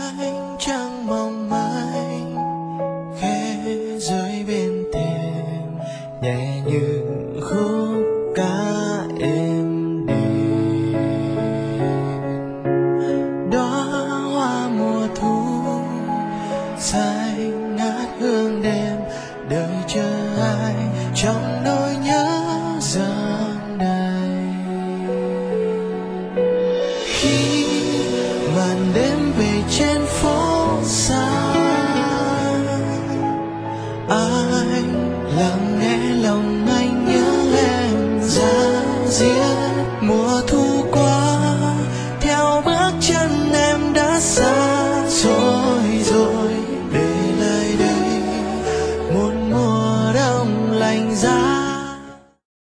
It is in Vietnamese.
ánh trăng mong manh khẽ rơi bên thềm, nhẹ như khúc ca êm đềm. Đóa hoa mùa thu xanh ngát hương đêm, đợi chờ ai trong nỗi nhớ dâng đầy. Khi màn đêm về trên phố xa, anh lặng nghe lòng anh nhớ em ra diết mùa thu.